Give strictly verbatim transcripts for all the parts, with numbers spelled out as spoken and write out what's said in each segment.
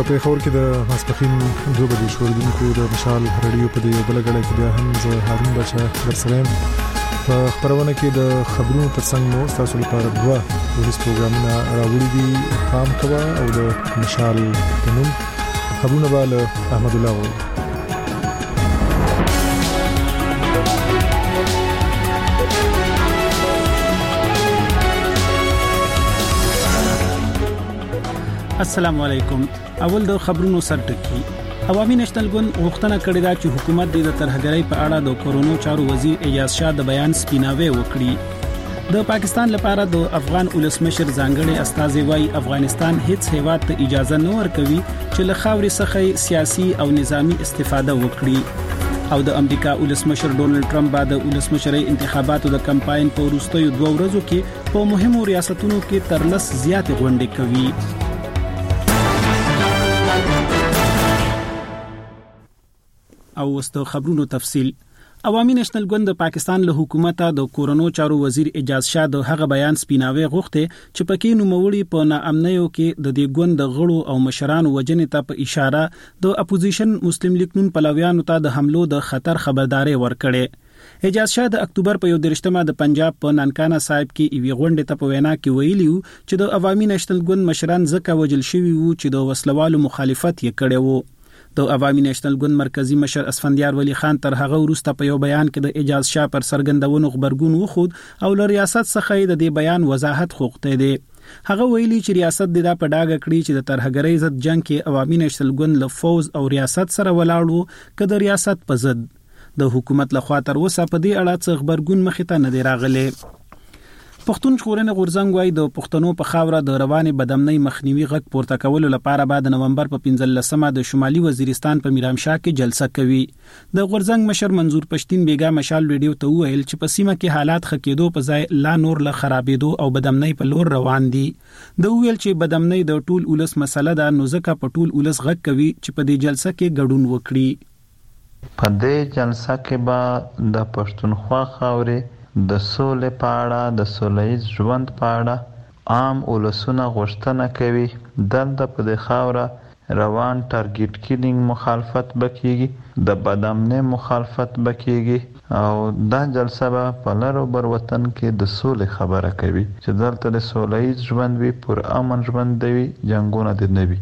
په پیښور کې د ماسپخین دوه بجې شوړدونکو د مشال رادیو په دې بل غړې کې بیا هم زه هارون بچا درسلم په خبرونه کې د خبرونو ترڅنګ مو تاسو لپاره دوه ورځ پروګرامونه راوړي دي پام کوه او د مشال نوم خبرونه به احمد الله وو. السلام علیکم. اول د خبرونو سرټکی. عوامي نېشنل ګوند غوښتنه کړې ده چې حکومت د ترهګرۍ په اړه د کورونو چارو وزیر اجاز شاه د بیان سپیناوي وکړي. د پاکستان لپاره د افغان ولسمشر ځانګړي استازي وايي افغانستان هیڅ هیواد ته اجازه نه ورکوي چې له خاورې څخه سیاسي او نظامی استفاده وکړي. او د امریکا ولسمشر ډونلډ ټرمپ بعد د ولسمشرۍ انتخاباتو د کمپاین په وروستیو دوه ورځو کې په مهمو ریاستونو کې تر لس زیاتې غونډې کوي. او وست خبرونو تفصیل. عوامي نېشنل ګوند د پاکستان له حکومت د کورونو چارو وزیر اجاز شاه د هغه بیان سپیناوي غوښته چې پکې نوموړي په ناامنیو کې د دې ګوند د غړو او مشرانو وجنې ته په اشاره د اپوزیشن مسلم لیگ نون پلویانو ته د حملو د خطر خبرداري ورکړي. اجاز شاه د اکتوبر په یو درشتمه د پنجاب په نانکانا صاحب کې ایوي غونډه ته په وینا کې ویلیو چې د عوامي نېشنل ګوند مشران ځکه وجل شوی وو چې د وسلوالو مخالفت یې کړی وو. د عوامي نېشنل ګوند مرکزی مشر اسفندیار ولی خان تر هغه وروسته په یو بیان کې د اجاز شاه پر سرګندونو خبرګون وخود او له ریاست څخه د دې بیان وضاحت غوښته دی. هغه ویلي چې ریاست د دا په ډاګه کړی چې د ترهګرۍ ضد جنگ کې عوامي نېشنل ګوند له فوز او ریاست سره ولاړو کده ریاست په ضد د حکومت لخوا تر اوسه په دې اړه څه خبرګون مخې ته نه دی راغلی. پښتون ژغورنې غورځنګ وايي د پښتنو په خاوره د روانې بدامنۍ مخنیوي غږ پورته کولو لپاره بعد نومبر په پنځلسمه د شمالي وزیرستان په میرامشاه کې جلسه کوي. د غورځنګ مشر منظور پښتين بیګا مشال ویډیو ته ویل چې په سیمه کې حالات ښه کېدو په ځای لا نور له خرابېدو او بدامنۍ په لور روان دي. د ویل چې بدامنۍ د ټول ولس مسله ده نو ځکه په ټول ولس غږ کوي چې په دې جلسه کې ګډون وکړي. په دې جلسه کې به د پښتونخوا خاورې د سولې په اړه د سوله‌ییز ژوند په اړه عام ولسونه غوښتنه کوي دلته په دې خاوره روان ټارګټ کیلینګ مخالفت بکیږي د بدامنۍ مخالفت بکیږي او دا جلسه به په لرو بر وطن کې د سولې خبره کوي چې دلته د سوله‌ییز ژوند وي پر امن ژوند دی جنگونه دي نه وي.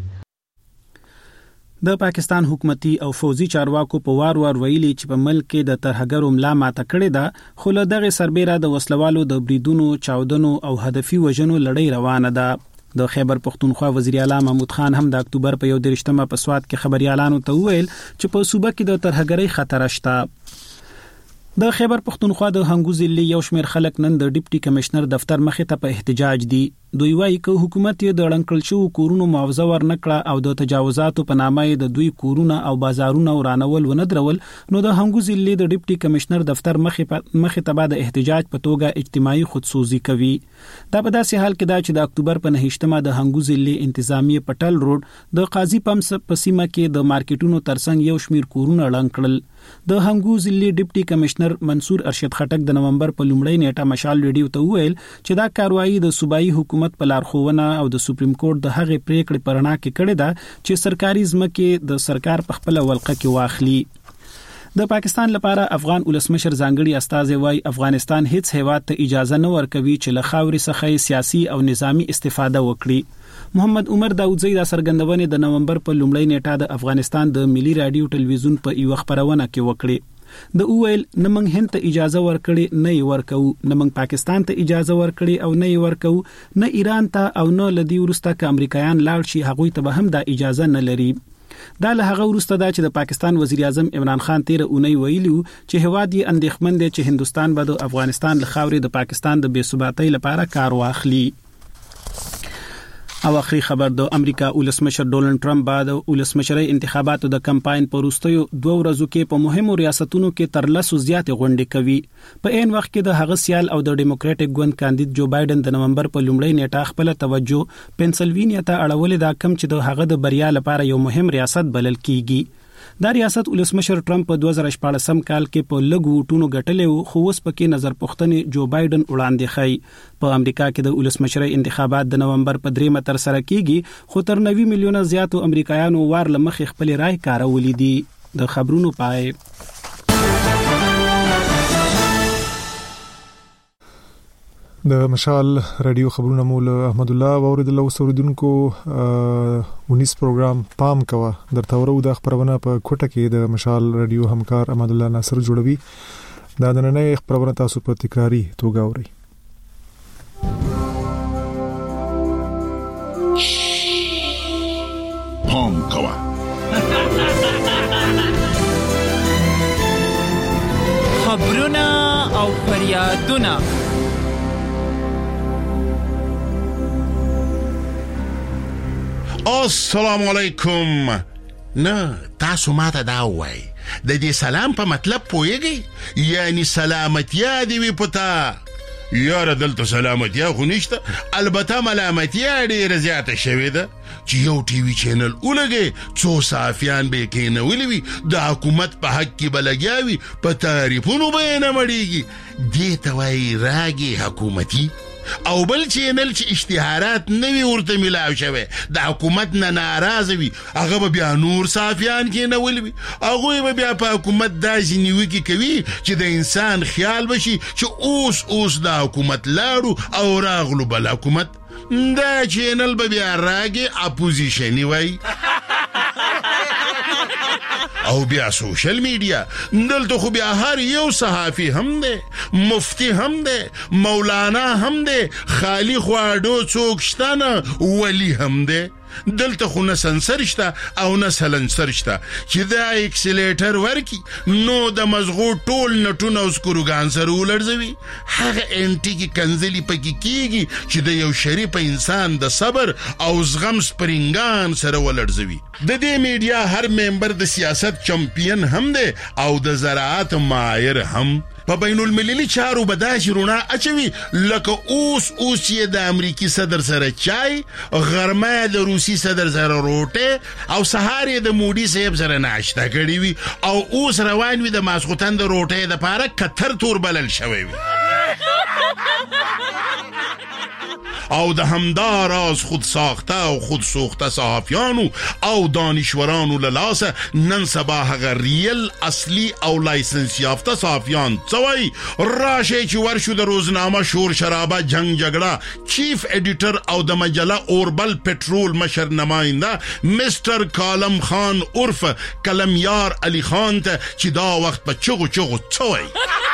د پاکستان حکومتي او فوزي چارواکو په وار وار ویلي چې په ملک کې د ترهګرو ملا ماته کړې ده خو له دغه سربېره د وسلوالو د بریدونو چاودنو او هدفي وژنو لړۍ روانه ده. د خیبر پختونخوا وزیر اعلی محمود خان هم د اکتوبر په یو درشتمه په سواد کې خبريالانو ته ویل چې په صوبه کې د ترهګرۍ خطر شته. د خیبر پختونخوا د هنګو ضلع یو شمېر خلک نن د ډیپټي کمشنر دفتر مخې ته په احتجاج دي. دوی وايي چې حکومت یې د لړنکل شو کورونو معاوضه ورنکړه او د تجاوزاتو په نامه د دوی کورونه او بازارونه ورانول ونه درول نو د هنګو ضلع د ډیپټي کمشنر دفتر مخې مخې ته د احتجاج په توګه اجتماعي خودسوزي کوي. دا په داسې حال کې دا چې د اکتوبر په نهشتمه د هنګو ضلع انتظامی پټل روډ د قاضي پمس په سیمه کې د مارکیټونو ترڅنګ یو شمېر کورونه ړنګ کړل. د هنګو ضلع ډیپټي کمشنر منصور ارشد خټک د نومبر په لومړۍ نیټه مشال ویډیو ته ویل چې دا کاروایی د صوبایي حکومت په لارښوونه او د سپریم کورټ د هغې پریکړې پرنا کې کړې ده چې سرکاري ځمکې د سرکار په خپل ولقه کې واخلي. د پاکستان لپاره افغان ولسمشر ځانګړي استازي وايي افغانستان هیڅ هیواد ته اجازه نه ورکوي چې له خاورې څخه سیاسي او نظامی استفاده وکړي. محمد عمر داودزی دا سرګندونه د نومبر په لومړۍ نیټه د افغانستان د ملي رادیو ټلویزیون په یو خبرونه کې وکړي. د اویل نمنګ هند ته اجازه ورکړي نه یې ورکو نمنګ پاکستان ته اجازه ورکړي او نه یې ورکو نه ایران ته او نه لدی ورسته ک امریکایان لاړ شي هغه ته به هم دا اجازه نه لري. دا له هغه ورسته دا چې د پاکستان وزیر اعظم عمران خان تیر اونۍ ویلو چې هواد یې اندېښمن دی چې هندستان به د افغانستان له خاورې د پاکستان د بې ثباتۍ لپاره کار واخلي. او اخري خبر د امریکا ولسمشر ډونلډ ټرمپ بعد ولسمشرۍ انتخاباتو د کمپاین په وروستیو دوه ورځو کې په مهمو ریاستونو کې تر لسو زیاتې غونډې کوي. په عین وخت کې د هغه سیال او د ډیموکراټک ګوند کاندید جو بایدن د نومبر په لومړۍ نیټه خپل توجه پنسلوینیا ته اړولې دا کم چې د هغه د بریا لپاره یو مهم ریاست بلل کیږي. دا ریاست ولسمشر ټرمپ په دوه زره شپاړسم کال کې په لګو ټونو غټلې خو اوس پکې نظر پوښتنې جو بایدن وړاندې خای. په امریکا کې د ولسمشرۍ انتخابات د نومبر په درېمه تر سره کیږي خو تر نوي میلیونه زیاتو امریکایانو وار لمخې خپل رائے کارولې دي. د خبرونو پای. د مشال رادیو خبرونه مول احمد الله اوریدل اوسوردونکو ونیس پروګرام پام کوا درته ورو د خبرونه په کوټه کې د مشال رادیو همکار احمد الله ناصر جوړوي. دا د نننۍ خبرونه تاسو په تکراری توګه اورئ. پام کوا خبرونه او فریادونه السلام علیکم. نه تاسو ماته دا وای د دې سلام په مطلب پوهیږئ؟ یعنی سلامتیا دی وي پتا. یاره دلته سلامتیا خو نشته، البته ملامتیا ډیره زیاته شوې ده چې یو ټي وي چینل ولګي څو صحافیان به کېنولي وي د حکومت په حق کې به لګیا وي په تعریفونو به یې نه مړېږي. دې ته وایي راګي حکومتي. او بل چینل چې اشتهارات نوی ورته ملاو شوی د حکومت نه ناراضه وي هغه به بیا نور صحافیان کېنولي وي، هغوی به بیا په حکومت داسې نیوکې کوي چې د انسان خیال بشي چې اوس اوس د حکومت لاړو او راغلو بل حکومت. دا چینل به بیا راګي اپوزیشني وای. او بیا سوشل میډیا دلته خو بیا هر یو صحافي هم دی، مفتی هم دی، مولانا هم دی، خالی خواډو څوک شته نه ولی هم دی. دلته خو نه سنسر شته او نه سلنسر شته چې دا اکسلیټر ورکی نو د مزغو ټول نټونه او سکروګان سره ولړزوي. هغه انټي کې کنځلي پکې کیږي چې د یو شریف انسان د صبر او زغم سپرینګان سره ولړزوي. د دې میډیا هر ممبر د سیاست چمپیون هم دی او د زراعت ماهر هم. په بین المللي چارو به داسې رڼا اچوي لکه اوس اوس یې د امریکي صدر سره چای، غرمه د روسي صدر سره روټه او سهار یې د مودي صاحب سره ناشته کړې وي او اوس روان وي د ماسخوتن د روټې د پاره کتر تور بلل شوی وي. او د همدار از خود ساخته او خود سوخته صحافیانو او دانشورانو للاسه نن سبا هغه ریل اصلي او لایسنس یافته صحافیان څوي راشه چې ورشو د روزنامه شور شرابه جنگ جګړه چیف ایډیټر او د مجله اوربل پټرول مشر نماینده مستر کالم خان عرف کلمیار علی خان ته چې دا وخت په چغو چغو څوي.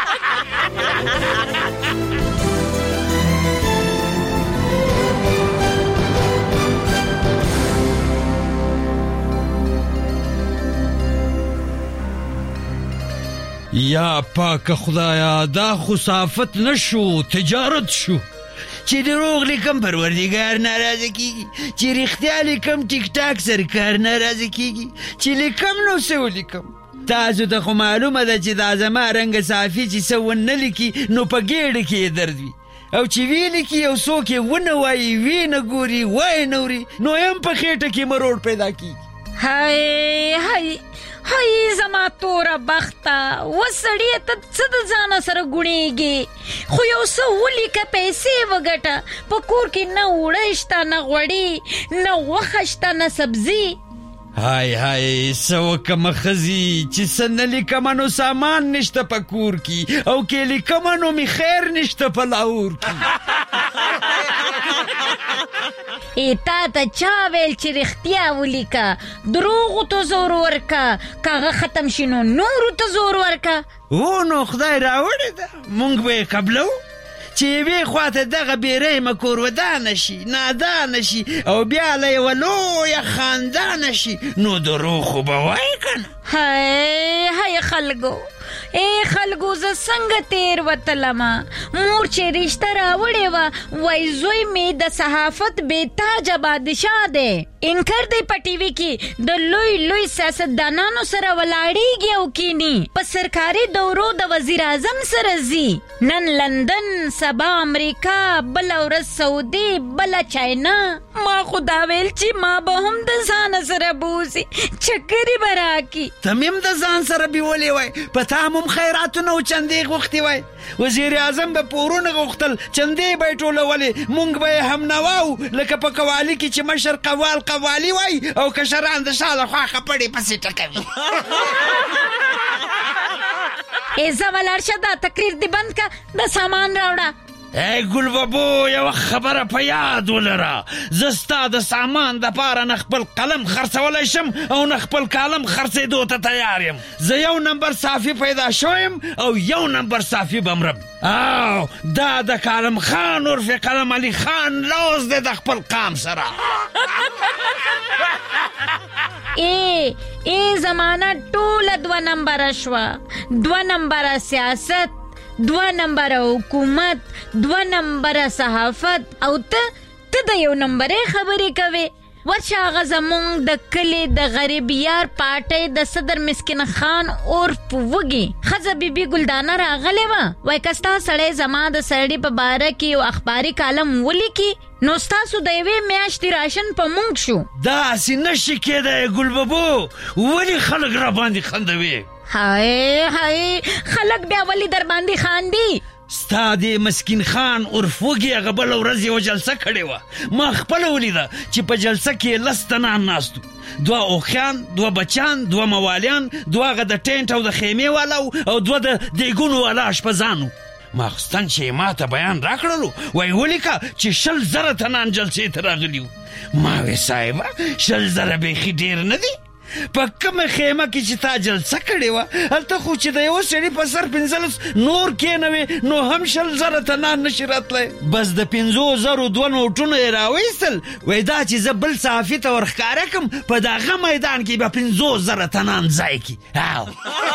یا پاک خدایا دا خصافت نشو تجارت شو. چې دروغ لیکم پروردگار ناراضه کیږي، چې رښتیا لیکم ټیک ټاک سرکار ناراضه کیږي، چې لیکم نو څه ولیکم. تاسو ته خو معلومه ده چې دا زما رنګ صافي چې څه ونه لیکي نو په ګېډه کې درد وي، او چې وی لیکي یو څوک یې ونه وایي وی نه ګوري وایي نه وري نو هم په خېټه کې مروړ پیدا کیږي. هاي هاي هاي زما توره بخته وسړی ته څه د ځانه سره ګوڼېږي خو یو څه ولیکه پیسې وګټه په کور کې نه اوړه شته نه غوړي نه غوښه شته نه سبزي. هاي هاي څه وکمه ښځي چې څه نه لیکمه نو سامان نشته په کور کې او کې لیکمه نو می خیر نشته په لاهور کې. ای تا ته چا ویل چې رښتیا ولیکه دروغو ته زور ورکه کاغه ختم شي نو نورو ته زور ورکه. او نو خدای راوړې ده مونږ به یې قبلو چې یوې خواته دغه بېرحمه کور ودانه شي نادانه شي او بیا له یوه لویه خاندانه شي نو دروغ خو به وایي که نه. هی هی خلکو ای خلکو زه څنګه تیر وتلمه مور چې رشته راوړې وه وایي زوی مې د صحافت بې تاجه بادشاه دی. انکر دی په ټي وي کې د لوی لوی سیاستدانانو سره ولاړیږي او کینی په سرکاري دورو د وزیر اعظم سره زی نن لندن سبا امریکا بل ورځ سعودي بل چاینا ما خدا ویل چې ما به هم د ځان سره بوزي چکرې براکی تمیم د ځان سره بیولې وای په تامم خیراتونه او چندې غوښتي وای وزیر اعظم به پورونه غوښتل چندې به ټولولې مونږ به هم نواو لکه په قوالی کې چې مشر قوال قوالی وای او کشران د شاله خوا خپړې پسې ټکوي ایزا ولرشه دا تقریر دی بند کا د سامان راوړه ای ګل بابو یو خبره په یاد ولره زه ستا د سامان دپاره نه خپل قلم خرڅولی شم او نه خپل کالم خرڅېدو ته تیار یم زه یو نمبر صافي پیدا شویم او یو نمبر صافي به مرم او دا د کالم خان عرف قلم علي خان لوز دی د خپل قام سره ای ای زمانه ټوله دوه نمبره شوه دوه نمبره سیاست دوه نمبره حکومت دوه نمبره صحافت او ته ته د یو نمبرې خبرې کوې ورشه هغه زمونږ د کلي د غریب یار پاټۍ د صدر مسکین خان عرف وږي ښځه بیبي ګلدانه راغلې وه وایي که ستا سړی زما د سړي په باره کې یو اخباري کالم ولیکي نو ستاسو د یوې میاشتې راشن په مونږ شو داسې نشي کېدی ګل بابو ولې خلک را باندې خندوي هاي هاي خلک بیا ولی در باندې خاندي ستا د مسکین خان عرف وږي هغه بله ورځ یوه جلسه کړې وه ما خپله ولیده چې په جلسه کې لس تنان ناستو دوه اوښیان دوه بچیان دوه موالیان دوه هغه د ټینټ او د خیمې والا او دوه د دیګونو والا اشپزانو ماخستن چې ما ته بیان راکړلو وایي ولیکه چې شل زره تنان جلسې ته راغلي وو ما وی صاحبه شل زره بیخي ډېر نه دي په کومه خیمه کې چې تا جلسه کړې وه هلته خو چې د یوه سړي په سر پنځلس نور کېنوې نو هم شل زره تنان نشي راتلی بس د پنځو زرو دوه نوټونه یې راویستل وایي دا چې زه بل صحافي ته ورښکاره کړم په دغه میدان کې به پنځو زره تنان ځای کړي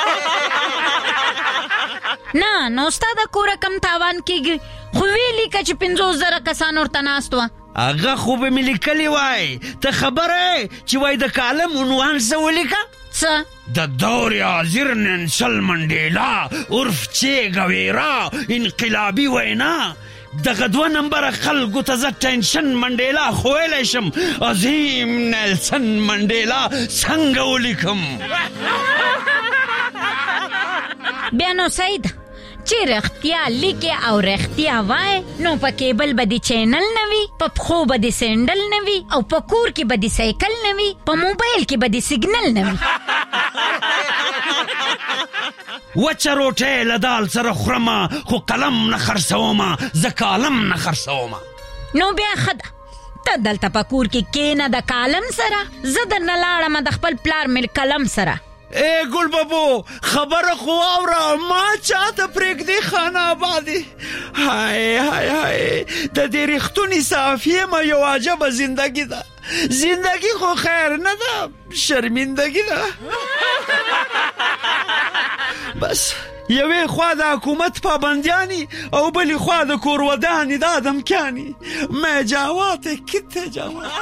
نه نو ستا د کوره کم تاوان کېږي خو ویې لیکه چې پنځوس زره کسان ورته ناست وه هغه خو به مې لیکلي وای ته خبره چې وای د کالم عنوان څه ولیکه څه د دور حاضر نلسن منډیلا عرف چه ګویرا انقلابي وینا دغه دوه نمبره خلکو ته زه ټینشن منډیلا خویلی شم عظیم نلسن منډیلا څنګه ولیکم بیا نو سعید چې رښتیا لیکې او رښتیا وای نو په کیبل به دې چینل نه وي په پښو به دې سینډل نه وي او په کور کې به دې سایکل نه وي په موبایل کې به دې سیګنل نه وي وچه روټۍ له دال سره خورمه خو قلم نه خرڅومه زه کالم نه خرڅومه نو بیا ښه ده ته دلته په کور کې کېنه د کالم سره زه درنه لاړمه د خپل پلار مې قلم سره ای ګل بابو خبره خو اوره ما چاته پرېږدي خان آبادي های های های د دې رښتونې صحافي یم یو عجبه زندګي ده زندگی خو خیر نه ده شرمندگی ده بس یوې خوا د حکومت پابندیانی او بلی خوا د کورودانی د آدمکانی مجاوات کت جوات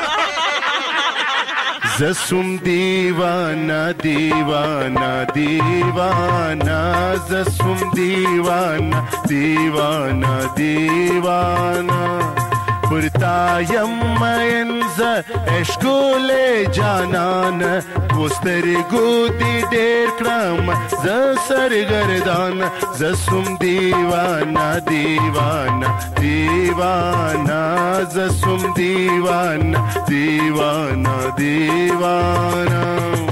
زسوم دیوانا دیوانا دیوانا زسوم دیوانا دیوانا دیوانا پرتایم مینز اشکول جانان وسترگو دی دیر کرم ز سرگردان زسوم دیوانا دیوانا دیوانا زسوم دیوانا دیوانا دیوانا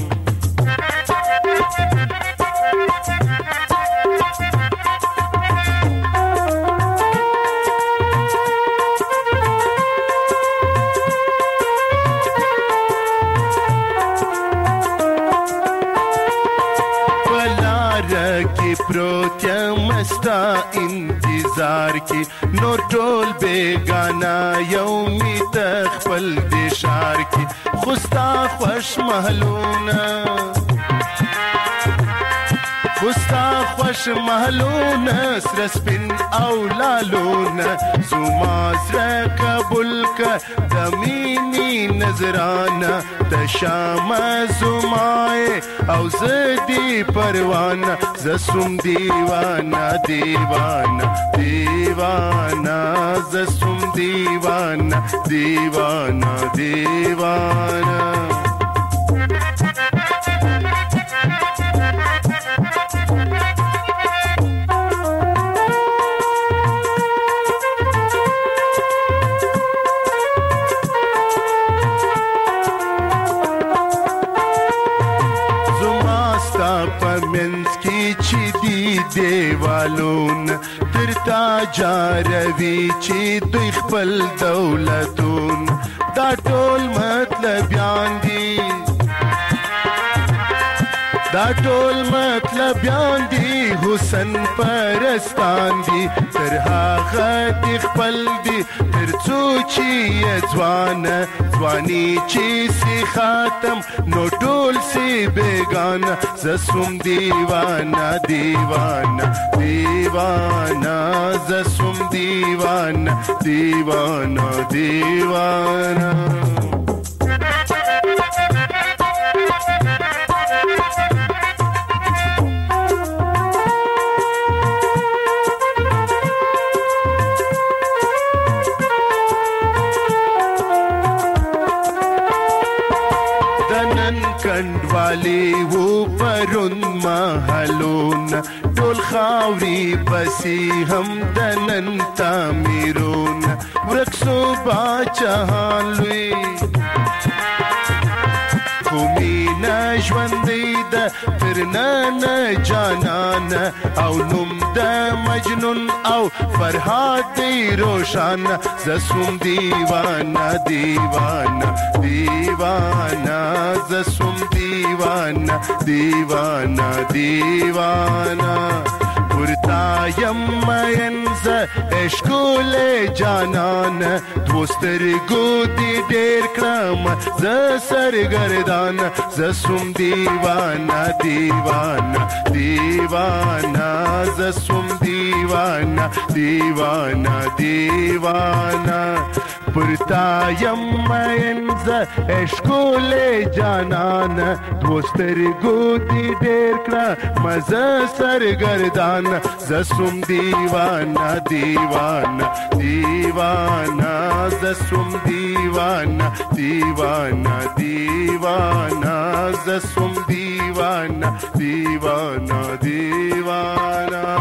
مستا انتظار کی نور ټول بیگانا یومی تخپل دشار کی خستا خوش محلونا وستا خوش محلونه سره سپین او لالونه زما زړه قبول که د مینې نظرانه د شامه زمای او زه دی پروانه زه سوم دیوانه دیوانه دیوانه زه سوم دیوانه دیوانه دیوانه دیوالون تر تا جاروي چې دوی خپل دولتون دا ټول مطلبیان دي دا ټول مطلبیان دي حسن پرستان دي تر هغه دي خپل دي تر څو چې ځوان ځواني چې سي خاتم نو ټول سي بیگانه زه سوم دیوانه دیوانه دیوانه زه سوم دیوانه دیوانه دیوانه کنډوالی و پرون محلون ټول خاوري بسي هم د نن تعمیرون ورک سو باچهان لوی خومینا ژوندی د تر نن جانان او نوم د مجنون او فرهاد دی روشان زه سوم دیوانه دیوانه دیوانه زه سوم دیوانه دیوانه دیوانه ورتا یم مینز اشکول جانان دوسترګو دی ډېر کړم زه سرګردان زه سوم دیوانه دیوانه دیوانه زه سوم دیوانه دیوانه دیوانه پرتا یم مینز اشکول جانان دوسترګو دی ډېر کړم زه سرګردان زه سوم دیوانه دیوانه دیوانه زه سوم دیوانه دیوانه دیوانه زه سوم دیوانه دیوانه دیوانه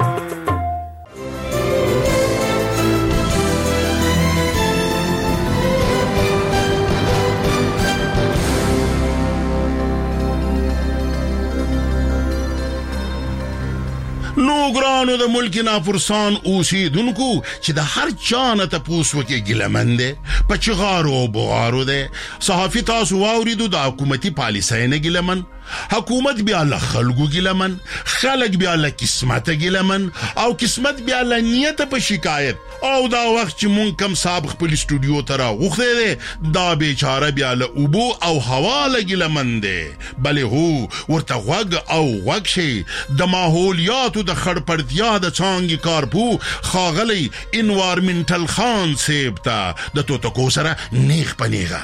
نو ګرانو د ملک نافرسان اوسیدونکو چې د هر چا نه تپوس وکړي ګیلمن دی په چغارو او بغارو دی صحافي تاسو واوریدو د حکومتي پالیسۍ نه ګیلمن حکومت بیا له خلکو ګیلمن خلک بیا له قسمته ګیلمن او قسمت بیا له نیته په شکایت او دا وخت چې مونږ کم صاحب خپل استودیو ته راغوښتی دی دا بیچاره بیا له اوبو او هوا له ګیلمن دی بلې هو ورته غوږ او غوږ شي د ماحولیاتو د خړپړتیا د څانګې کارپو ښاغلی انوارمنټل خان صاحب ته د توتکو سره نیغ په نیغه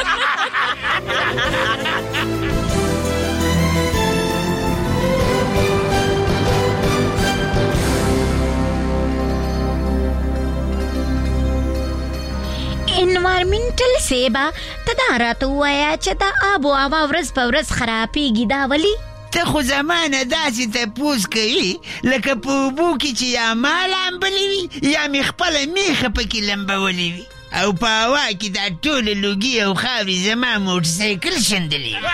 انوارمنټل سیبا ته دا راته ووایه چې دا آب و هوا ورځ په ورځ خرابېږي دا ولې ته خو زمانه داسې تپوس کوي لکه په اوبو کې چې یا ما لامبلې وي یا مې خپله میخه پکې لمبولې وي او په هوا کې دا ټولې لوګي او خاورې زما موټرسایکل شندلې وي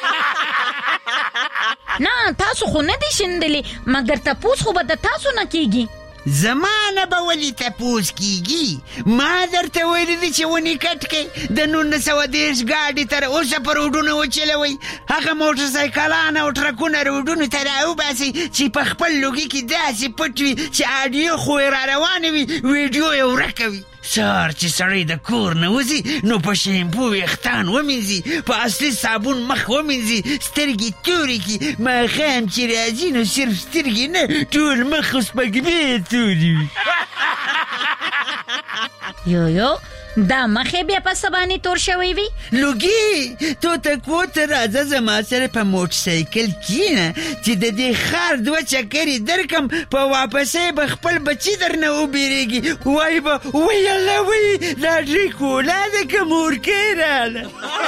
نه تاسو خو نه دي شندلې مګر تپوس خو به د تاسو نه کېږي زمانه به ولې تپوس کېږي ما درته ویلي دي چې ونې کټ کړئ د نولس سوه دېرش ګاډي تر اوسه په روډونو وچلوئ هغه موټرسایکلان او ټرکونه روډونو ته راوباسئ چې په خپل لوګي کې داسې پټ وي چې اډیو خو یې را روانه وي ویډیو یې ورکه وي سهار چې سړی د کور نه وځي نو په شیمپو ویښتان ومینځي، په اصلي صابون مخ ومینځي، سترګې تورې کړي، ماښام چې راځي نو صرف سترګې نه ټول مخ سپږمې تورې وي. یو یو دا مخې بیا په سبانې تور شوی وي؟ لوګي توتکو ته راځه زما سره په موټر سایکل کښېنه چې د دې ښار دوه چکرې درکم، په واپسۍ به خپل بچي درنه وبېرېږي، وایي به وی الله وی دا ډریکولا ده که مورکۍ راله.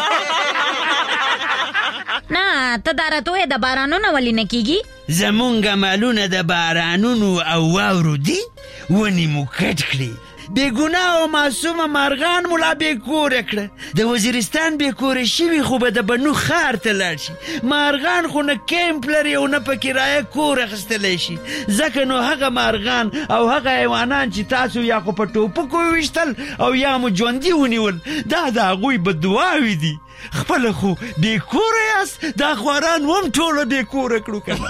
نه ته دا راته وایې د بارانونه ولې نه کېږي؟ زمونږ مالونه د بارانونو او واورو دي، ونې مو کټ کړي، بېګناه او معصومه مارغان مو لا بېکوره کړه. د وزیرستان بېکوره شوي خو به د بنو ښار ته لاړ شي. مارغان خو نه کیمپ لري او نه په کرایه کور اخیستلی شي، ځکه نو هغه مارغان او هغه حیوانان چې تاسو یا خو په ټوپکو وویشتل او یا مو ژوندي ونیول، دا د هغوی بددعاوې دي. خپله خو بېکوره یاست، دا خواران هم ټوله بېکوره کړو که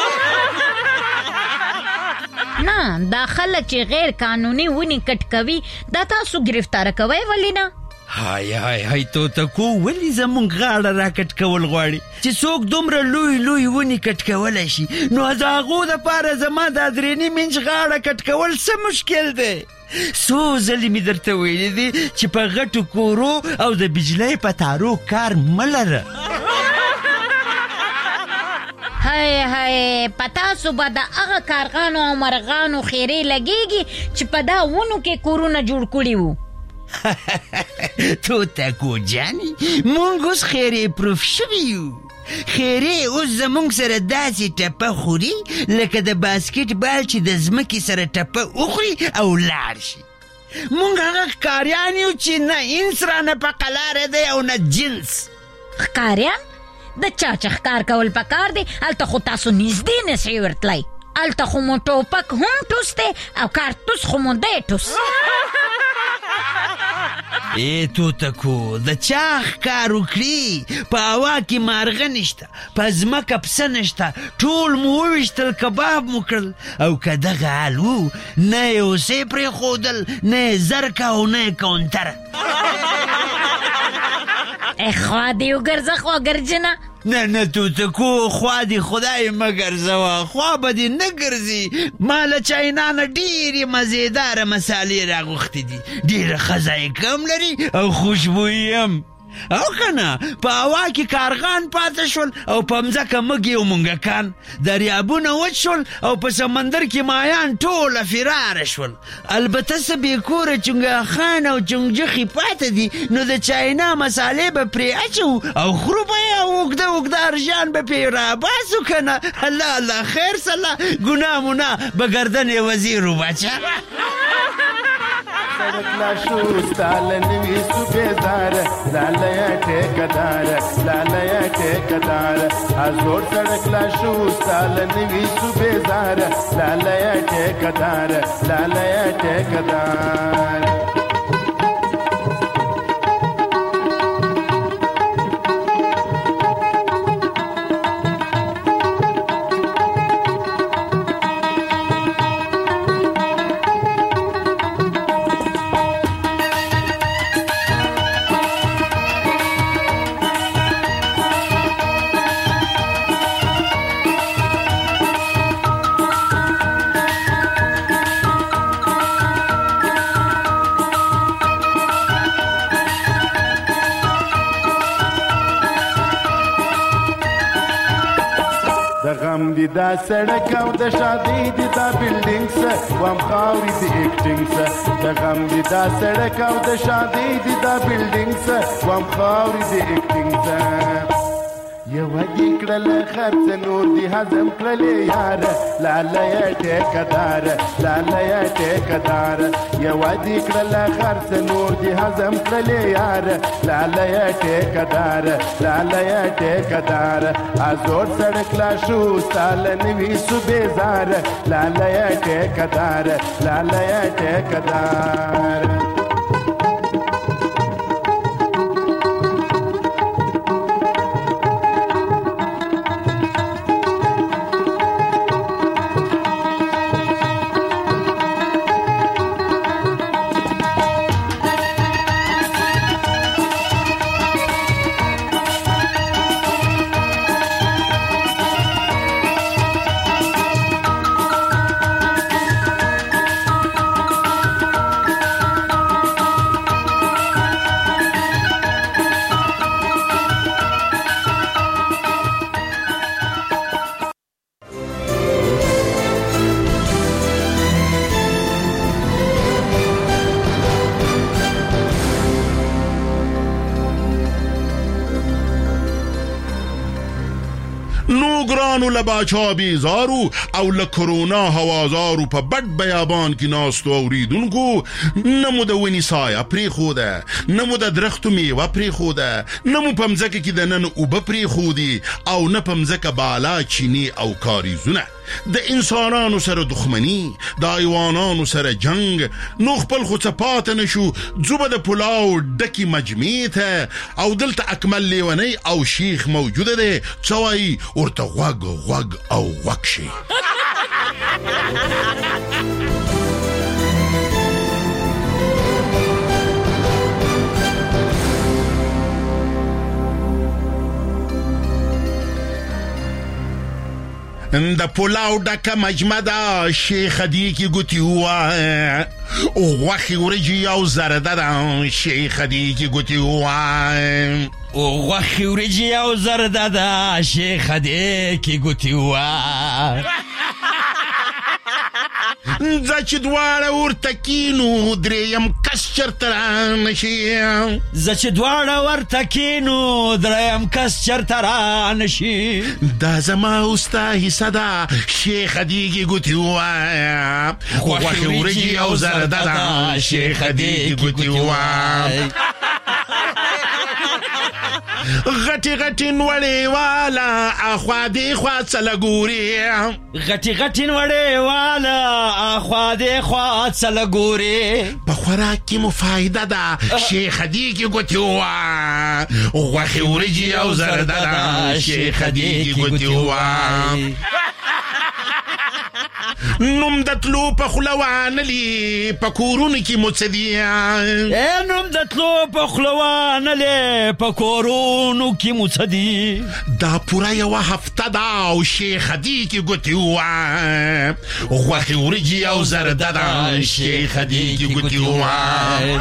نه دا خلک چې غیر قانوني ونې کټ کوي دا تاسو گرفتاره کوئ ولې نه؟ های های های توتکو ولې زمونږ غاړه را کټ کول غواړي چې څوک دومره لوی لوی ونې کټ کولی شي، نو د هغو دپاره زما دا درې نیم انچ غاړه کټ کول څه مشکل دی؟ څو ځلې مې درته ویلي دي چې په غټو کورو او د بجلۍ په تارو کار مه لره. هی هی په تاسو به د هغه کارغانو او مرغانو خیرې لګېږي چې په دا ونو کې کورونه جوړ کړي وو. توتکو جانې مونږ اوس خیرې پروف شوي یو. خیرې اوس زمونږ سره داسې ټپه خوري لکه د باسکټ بال چې د ځمکې سره ټپه وخوري او لاړ شي. مونږ هغه ښکاریان یو چې نه انس رانه په قلاره دی او نه جنس. ښکاریان؟ د چا چې ښکار کول پکار دی هلته خو تاسو نږدې نشئ ورتلی، هلته خو مو ټوپک هم ټوس دی او کارتوس خو مو دی ټوس. ای توتکو د چا ښکار وکړي؟ په هوا کې مارغه نشته، په ځمکه پسه نشته، ټول مو وویشتل کباب مو کړل، او که دغه حال و نه یې اوسې پرېښودل، نه یې زرکه او نه یې کونتره. ای خوا دې وګرځه خوا ګرجنه. نه نه توتکو خوا دې خدای مه ګرځوه، خوا به دې نه ګرځي. ما له چاینا نه ډېرې مزېداره مسالې راغوښتې دي، ډېره ښه ذایقه هم لري او خوشبویي هم. او که نه په هوا کې کارغان پاته شول او په مځکه مږې او منګکان، دریابونه وچ شول او په سمندر کې مایان ټوله فراره شول. البته څه بېکوره چنګاښان او چنګجخې پاته دي، نو د چاینا مسالې به پرې اچوو او خورو به یې او اوږده اوږده ارژان به پرې راباسو که نه. الله الله خیر سله ګناه مونه به ګردن یې وزیر وبچه. سړک لا شو ستاله نوي صوبېدار، لالیه ټیکهدار، لالیه ټیکهدار، ازور سړک لا شو ستاله نوي صوبېدار، لالیه ټیکهدار، لالیه ټیکهدار. غم دی دا سړک او د شادي دی دا بلډینګ سه وام خاورې دی اکټینګ سه. د غم دی دا سړک او د شادي دی دا بلډینګ سه وام خاورې دی اکټینګ سه. یوه دې کړله خرڅ نور دې هضم کړلې یاره، لالیه ټیکهدار، لالیه ټیکهدار. یوه دې کړله خرڅ نور دې هضم کړلې یاره، لالیه ټیکهدار، لالیه ټیکهدار. ازور سړک لا شو ستا له نوي صوبېزار، لالیه ټیکهدار، لالیه ټیکهدار. مشرانو له باچا بیزارو او له کرونا هوازارو په بټ بیابان کې ناستو اوریدونکو نه مو د ونې سایه پرېښوده، نه مو د درختو میوه پرېښوده، نه مو په مځکه کې د نن اوبه پرېښودي او نه په مځکه بالا چینې او کاریزونه. د انسانانو سره دښمني، د حیوانانو سره جنگ، نو خپل خو څه پاته نشو، ځو به د پلاو ډکې مجمع ته او دلته اکمل لیونی او شیخ موجوده دی، څه وایي ورته غوږ غوږ او غوږ شي. د پلاو ډکه مجمع ده، شیخ دی کې ګوتې ووایه، غوښې وریجې او زرده ده، شیخ دی کې ګوتې ووایه، غوښې وریجې او زرده ده، شیخ دی کې ګوتې ووایه. ځه چې دواړه ورته کینو، درېیم کس چرته رانشي، ځه چې دواړه ورته کینو، درېیم کس چرته رانشي. دا زما او ستا حصه ده، شیخ دی کې ګوتې ووایه، غوښې وریجې او زرده ده، شیخ دی کې ګوتې ووایه. غټي غټي نوړې والا اخوا دې خوا څله ګوري، غټي غټي نوړې والا اخوا دې خوا څله ګوري. په خوراک کې مو فایده ده، شیخ دی کې ګوتې ووایه، غوښې وریجې او زرده ده، شیخ دی کې ګوتې ووایه. نوم د تلو په خوله وانلي، په کورونو کې مو څه دي، نوم د تلو په خوله وانلي، په کورونو کې مو څه دي. دا پوره یوه هفته ده او شیخ دی کې ګوتې ووایه، غوښې وریجې او زرده ده، شیخ دی کې ګوتې ووایه.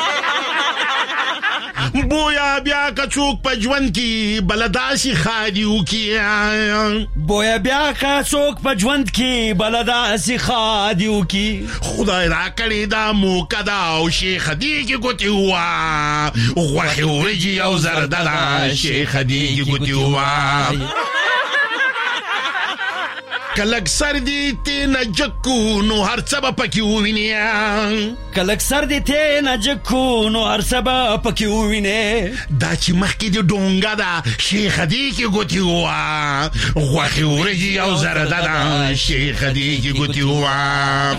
بویا بیا که څوک په ژوند کې بله داسې ښادي وکړي، بویا بیا که څوک په ژوند کې بله داسې ښادي وکړي. خدای راکړې دا موقع ده او شیخ دی کې ګوتې ووایه، غوښې وریجې او زرده ده، شیخ دی کې ګوتې ووایه. که لږ سر دې تېنه جګ نو هر څه به پکې ووینې، که لږ سر دې تېنه جګ نو هر څه به پکې ووینې. دا چې مخکې دې ډونګه ده، شیخ دی کې ګوتې ووایه، غوښې وریجې او زرده ده، شیخ دی کې ګوتې ووایه.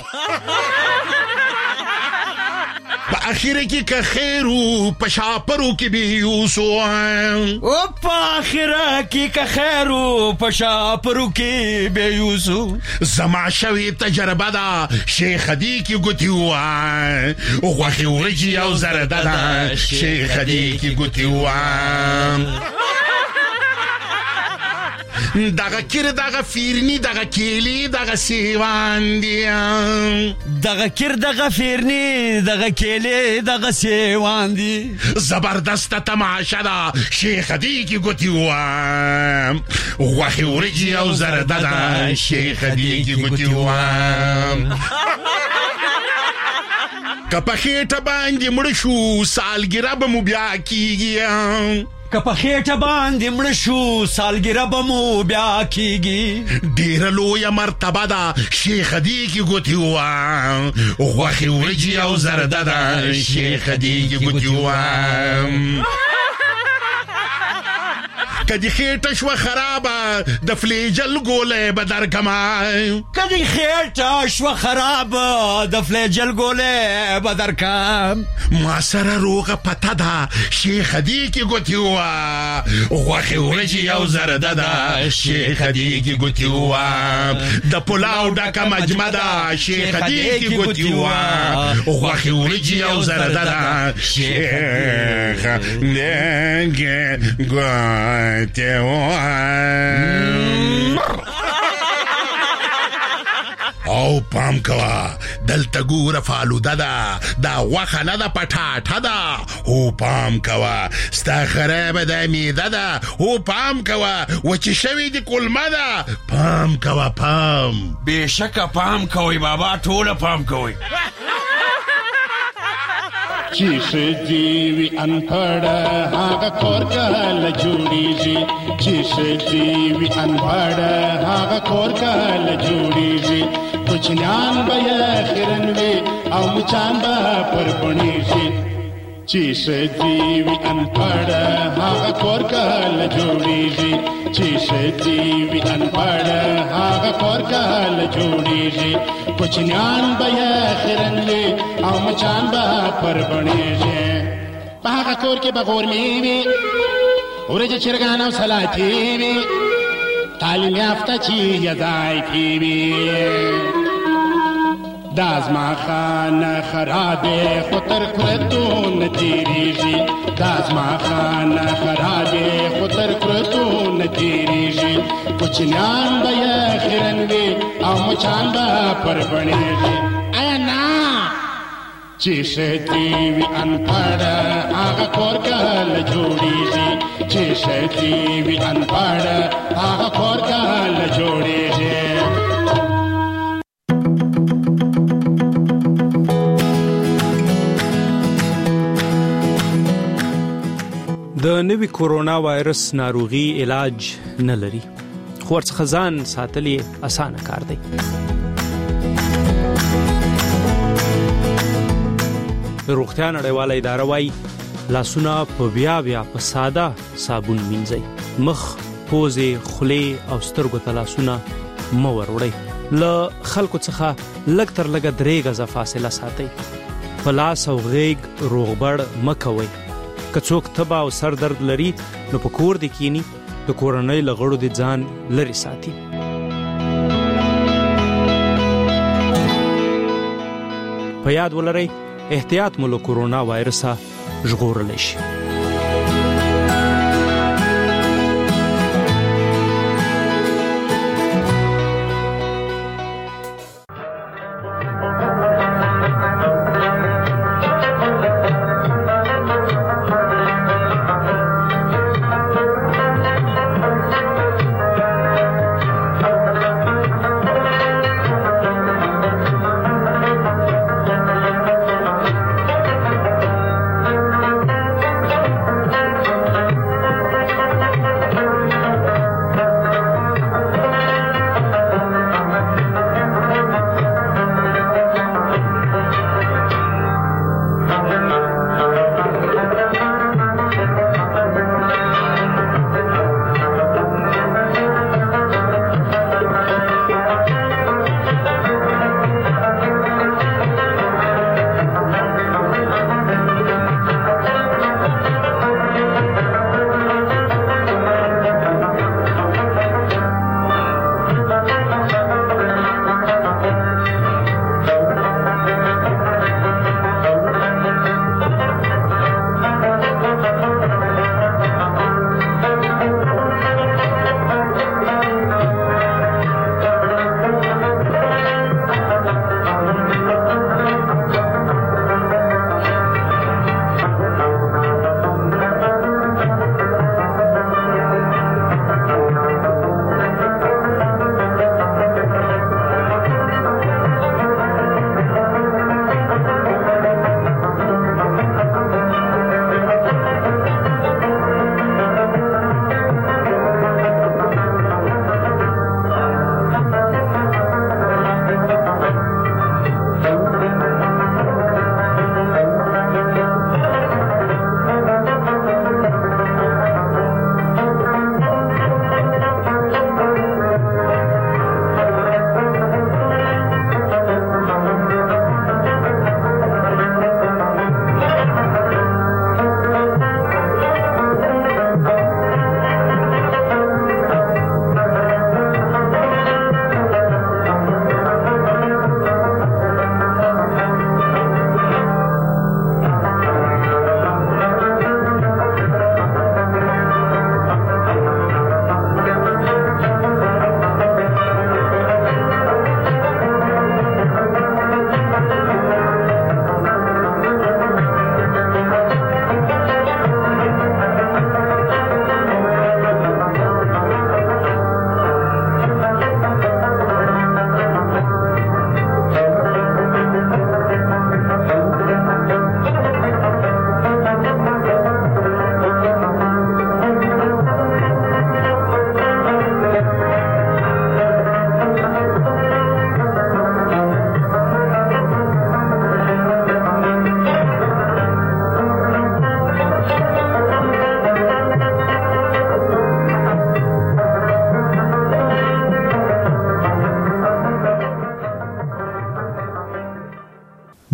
په اخره کې که خیر و په شاپرو کې بیوسو، او په اخره کې که خیر و په شاپرو کې بیوسو. زما شوې تجربه ده، شیخ دی کې ګوتې ووایه، غوښې وریجې او زرده ده، شیخ دی کې ګوتې ووایه. دغه کیر دغه فیرنی دغه کیلی دغه سیوان دی، دغه کیر دغه فیرنی دغه کیلی دغه سیوان دی. زبردسته تماشه ده، شیخ دی کې ګوتې ووایه، غوښې وریجې او زرده ده، شیخ دی کې ګوتې ووایه. که په خېټه باندې مړه شو سالګره به مو بیا کیږي، که په خېټه باندې مړه شو سالګره به مو بیا کیږي. ډېره لویه مرتبه ده، شیخ دی کې ګوتې ووایه، غوښې وریجې او زرده ده، شیخ دی کې ګوتې ووایه. که دې خېټه شوه خرابه د فلیجل ګولۍ به درکمه، که دې خېټه شوه خرابه د فلیجل ګولۍ به درکم. ما سره روغه پته ده، شیخ دی کې ګوتې ووایه، غوښې وریجې او زرده ده، شیخ دی کې ګوتې ووایه. د پلاو ډکه مجمع ده، شیخ دی کې ګوتې ووایه، غوښې وریجې او زرده ده، شیخ دی کې ګوتې او پام کوا دلته ګوره فالوده ده، دا غوښه نه ده پټاټه ده، او پام کوا ستا خرابه ده میده ده، او پام کوا وچې شوې دي کلمه ده، پام کوا پام. بېشکه پام کوئ بابا، ټوله پام کوئ. چې ښځې وي انپړه هغه کور کله جوړیږي چې ښځې وي انپړه هغه کور کله جوړیږي کوچنیان به یې خیرن وي او مچان به پر بڼیږي چې ښځې وي انپړه هغه کور کله جوړیږي چې ښځې وي انپړه هغه کور کله جوړیږي کوچنیان به یې خیرن وي او مچان به پر بڼیږي په هغه کور کې به غورمې وي وریجې چرګان او سلاتې وي تعلیم یافته چې یې ځای کې وي دا زما خانه خرابې خو تر کرتو نه تېرېږي دا زما خانه خرابې خو تر کرتو نه تېرېږي کوچنیان به یې خیرن وي او مچان به پر بڼېږي آیا نه چې ښځې وي انپړه هغه کور کله جوړېږي چې ښځې وي انپړه هغه کور کله جوړېږي د نوي کورونا وایرس ناروغي علاج نه لري خو ورڅخه ځان ساتل یې اسانه کار دی روغتیا نړیواله اداره وايي لاسونه په بیا بیا په ساده صابون وینځئ مخ پوزې خولې او سترګو ته لاسونه مه وروړئ له خلکو څخه لږ تر لږه درې غزه فاصله ساتئ په لاس او غیږ روغبړ مه کوئ که څوک تبه او سر درد لري نو په کور دې کینی د کورنۍ له غړو دې ځان لرې ساتي په یاد ولرئ احتیاط مو له کورونا وایرسه ژغورلی شي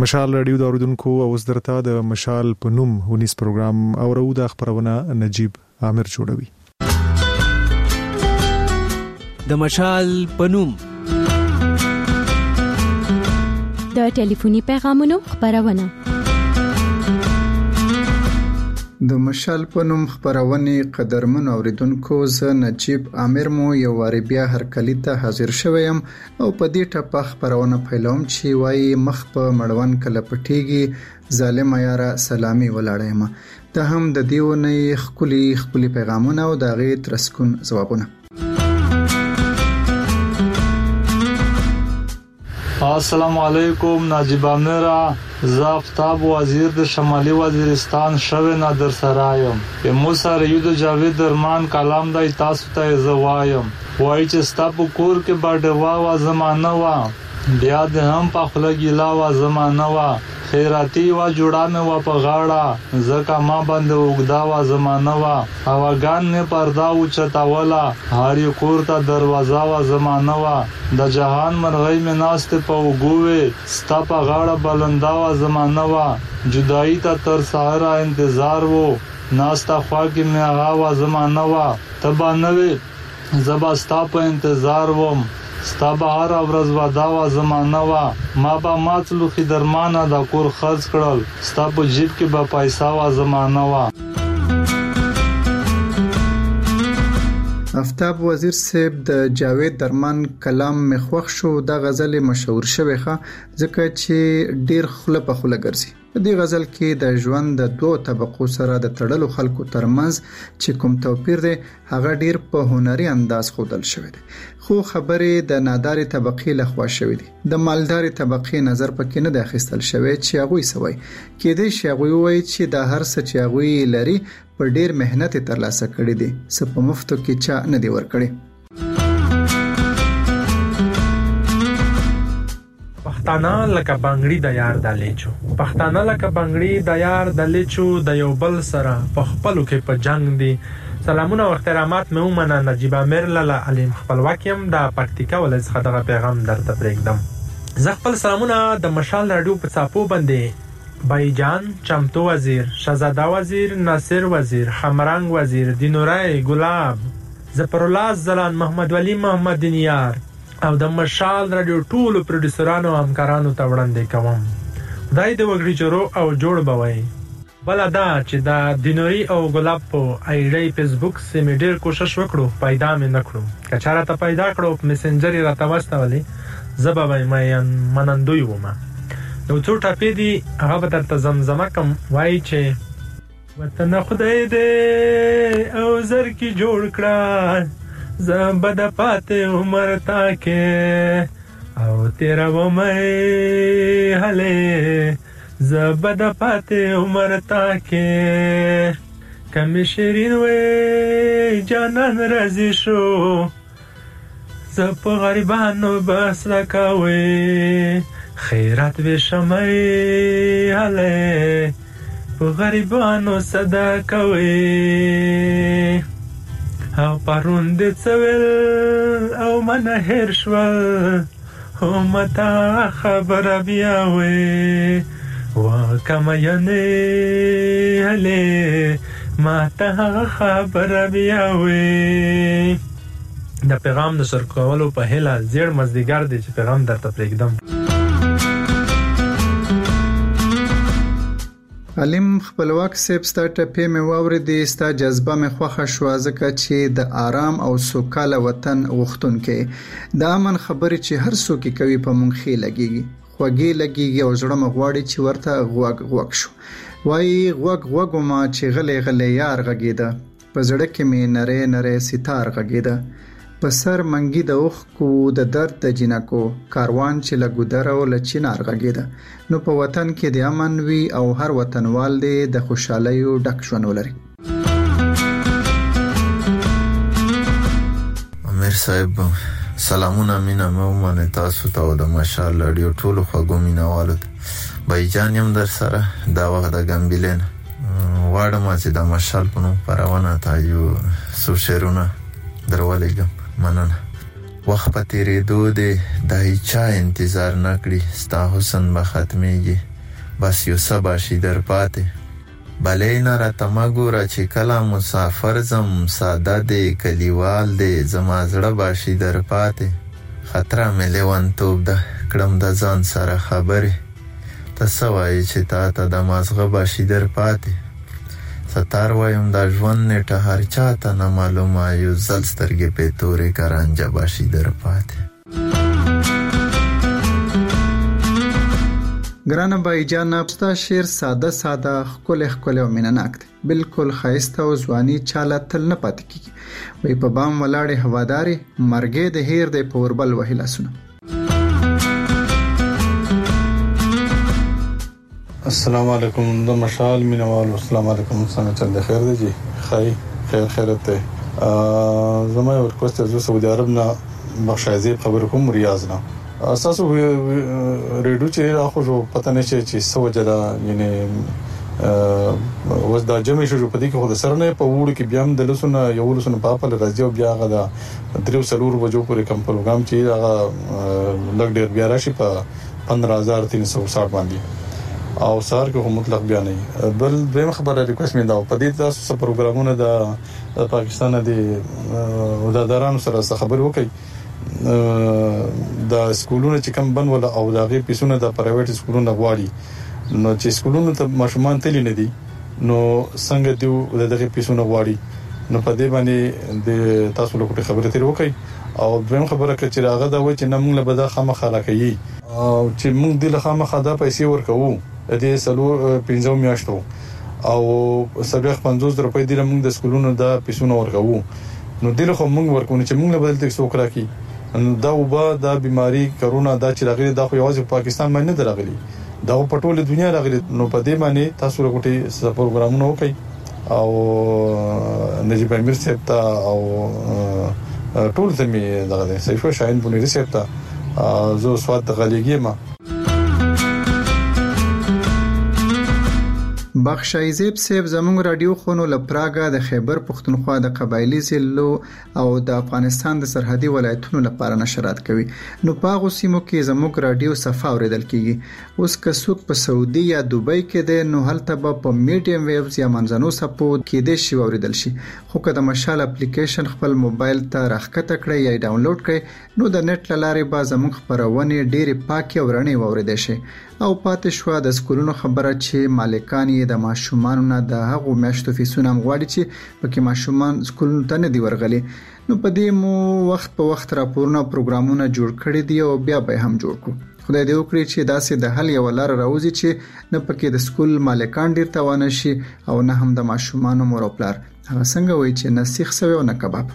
مشال رادیو د اوریدونکو او درته د مشال په نوم ونیس پروګرام او ورو د خبرونه نجیب عامر جوړوي. د مشال په نوم د ټلیفوني پیغامونو خبرونه. د مشال په نوم خبرونه قدرمن اوریدونکو، زه نجیب عامر مو یو واری بیا هرکلی ته حاضر شوم او په دې ټپه خبرونه پیلوم چې وایي مخ په مړون کله پټیږي ظالم یاره سلامي ولاړم. ته هم د دیونه خولي خولي پیغامونه او د غي ترسکون جوابونه. السلام علیکم نجیب عامر، زه آفتاب وزیر د شمالي وزیرستان شوه نه در سرایم. په موسر یو د جاوید درمان کلام د تاسو ته زوایم وای چې ستاسو کور کې باډوا وا زمانہ وا بیا د هم په خلګی لا وا زمانہ وا خیراتی وا جوړا مې وا په غاړه زکه ما باندې وګدا وا زمانہ وا هواګان نه پردا او چتاولا هر یو کور ته دروازه وا زمانہ وا د جهان مرغۍ مې ناشته په وګوي ستا په غاړه بلندا وا زمانہ وا جدائی ته تر سهار انتظار وو ناشتا خوا کې مې هغه وا زمانہ وا تبا نوې زبا ستا په انتظار وم ستا بهار ورځ ودا وا زمانہ وا ما با ماتلو خې درمانه د کور خرڅ کړل ستا په جیب کې با پیسې وا زمانہ وا. آفتاب وزیر صاحب د جاوید درمان کلام مخوخ شو د غزل مشهور شویخه ځکه چې ډیر خله په خله ګرځي. په دې غزل کې د ژوند د دوه طبقو سره د تړلو خلکو ترمنځ چې کوم توپیر دی هغه ډیر په هنري انداز خودل شوی دی، خو خبرې د ناداري طبقې لخوا شوی دی. د مالداري طبقې نظر پکې نه داخستل شوی چې هغه سوي کې دې شی هغه وایي چې د هر څه چې هغه لري په ډیر مهنت ترلاسه کړی دی، څه په مفتو کې چا نه دی ورکړي. پښتانه لکه بنگړي د یار د لیچو پښتانه لکه بنگړي د یار د لیچو د یو بل سره په خپلو کې په جنگ دي. سلامونه او احترامات مې ومنه نجیب عامر لاله علیم خپلواکیم د پکتیکا ولایت څخه دغه پیغام درته پرېږدم. زه خپل سلامونه د مشال رادیو په څاپو باندې بای جان چمتو وزیر، شهزاده وزیر، ناصر وزیر، خمرنګ وزیر، دینورای ګلاب، ظفر الله زلان، محمد ولی محمد دینیار او د مشال رادیو ټولو پروډوسرانو او همکارانو ته وړاندې کوم. خدای دې وکړي چې روغ او جوړ به وي. بله دا چې د دینوري او ګلاب په آی ډي فیسبوک سې مې ډېر کوشش وکړو پیدا مې نه کړو. که چا راته پیدا کړو په مسنجر یې راته واستولې زه به یې منندوی وم. یو څو ټاپې دي هغه به درته زمزمه کم. وایي چې وطن خدای دې او زر کې جوړ کړه زبد پاتې عمر تاکه او تیرا ومه هله زبد پاتې عمر تاکه کم شیرین وې جانان راضي شو زپ غریبانو بس لکاوي خیرات به شمه هله په غریبانو صدقه وي او پرون دې څول او من هر شول هم تا خبر بیا وې وا کما ینه هله ما تا خبر بیا وې. د پیغام د سر کولو په هله زیړ مزدګر دي چې پیغام درته پرېږدم. علیم خپلواک صاحب ستا ټپې مې واورېدې، ستا جذبه مې خوښه شوه ځکه چې د آرام او سوکاله وطن غوښتونکی د امن خبرې چې هر څوک کوي په مونږ ښې لګېږي، خوږې لګېږي او زړه مې غواړي چې ورته غوږ غوږ شو. وایي غوږ غوږ ومه چې غلی غلی یار غږېده، په زړه کې مې نری نری ستار غږېده، په سر منګي د اوښکو د درد د جنکو کاروان چې له ګودر او له چنار غږېده. نو په وطن کې د امن وي او هر وطنوال دې د خوشحالیو ډک ژوند ولري. امیر صاحب سلامونه مینه مې ومنه تاسو ته او د مشال رادیو ټولو خوږو مینوالو ته. بای جان یم در سره دا وخت د ګمبلین غواړم چې د مشال په نوم خپرونه ته یو څو شعرونه درولېږم. مننه. وخت په تیرېدو دی د هیچا انتظار نه کړي، ستا حسن به ختمېږي بس یو سبا شي در پاتې بلې نه راته مه ګوره چې کله مسافر زم ساده دی کلیوال دی زما زړه به شي در پاتې خطره مې لیونتوب ده کړم د ځان سره خبرې ته څه وایې چې تا ته د مازغه به شي در پاتې ستار وایم دا ژوند نیټه هر چا ته نه معلومه یو ځل سترګې پې تورې کرانجه به شي در پاتې ګرانه بای جان ستا شعر ساده ساده ښکلی ښکلی او مینه‌ناک دی بالکل ښایسته او ځواني چاله تل نه پاتې کېږي وایي په بام ولاړې هوادارې مرګې د هیر دی په اوربل وهي لاسونه السلام علیکم د مشال مینوالو السلام علیکم څنګه چل دی خیر دی جی خی خیر خیرت ته زما یو ریکوست زو سعودي عرب نه بخشایزی خبر کوم ریاض نه اساسو ریډیو چې راخو جو پته نشي چې سو جدا یعنی وز دا جمع شو په دې کې خو د سر نه په وړو کې بیا هم د لسونه یو لسونه په خپل راځي او بیا غدا درو سلور وجو پورې کم پروګرام چې هغه لګ ډیر بیا راشي په پندرہ هزار تین سو ساٹھ باندې او سار کې مطلق بیا نه بل دیم خبره ریکوست مې دا په دې تاسو پروګرامونه د پاکستان د ودادارانو سره خبر وکړي د سکولونو چې کم بن ولا او دغه پیسونه د پرایویټ سکولونو غواړي نو چې سکولونو ته ماشومان تللی نه دي نو څنګه دیو دغه پیسونه غواړي نو په دې باندې د تاسو له خبرې تیر وکړي او دویم خبره کړ چې راغه دا و چې نمونږ له بده خامخا راکړي او چې موږ د خامخا د پیسې ورکوو د سلو پنځو میاشتو او سبق پنځوس روپۍ دی موږ د سکولونو د پیسونه ورکوو نو دله خو موږ ورکو چې موږ له بدل تک څوک راکړي دا وبا د بیماری کرونا دا چې راغلي دا خو یوازې پاکستان باندې نه راغلي دا په ټوله دنیا راغلي نو په دې باندې تاسو وروټي س پروګرامونه وکړي او نجيب امیر صاحب ته او ټول زمي دغه سیفو شاهین بونیری صاحب ته زو سواد غلیږي ما بخشایزیب صاحب زموږ رادیو خونو لپراګه د خیبر پښتونخوا د قبایلی ضلعو او د افغانستان د سرحدي ولایتونو لپاره نشرات کوي نو په هغه سیمو کې زموږ رادیو صفه اوریدل کیږي اوس که څوک په سعودي یا دوبۍ کې دی نو هلته به په میډیم ویوز یا منځنو صفو کې د شی اوریدل شي خو که د مشال اپلیکیشن خپل موبایل ته راخکته کړئ یا ډاونلوډ کړئ نو د نت لارې به زموږ خبرونه ډېری پاکي او رڼې اوریدل شي او پاتې شو د سکولونو خبره چې مالکان یې د ماشومانو نه د هغو میاشتو فیسونه غواړي چې پکې ماشومان سکولونو ته نه دی ورغلي نو په دې مو وخت په وخت راپورونه پروګرامونه جوړ کړي دي او بیا به هم جوړ کړو خدای دې وکړي چې داسې د حل یو لار راوځي چې نه پکې د سکول مالکان ډیر توان شي او نه هم د ماشومانو مور او پلار هغه څنګه وایي چې نه سیخ سوي او نه کباب